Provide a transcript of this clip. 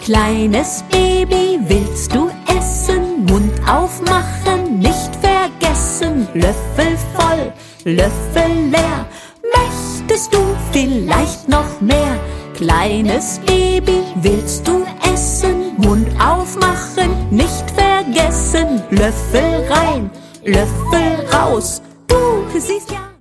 Kleines Baby, willst du essen? Mund aufmachen, nicht vergessen. Löffel voll, Löffel leer. Möchtest du vielleicht noch mehr? Kleines Baby, willst du essen? Mund aufmachen, nicht vergessen. Löffel rein, Löffel raus. Du siehst ja...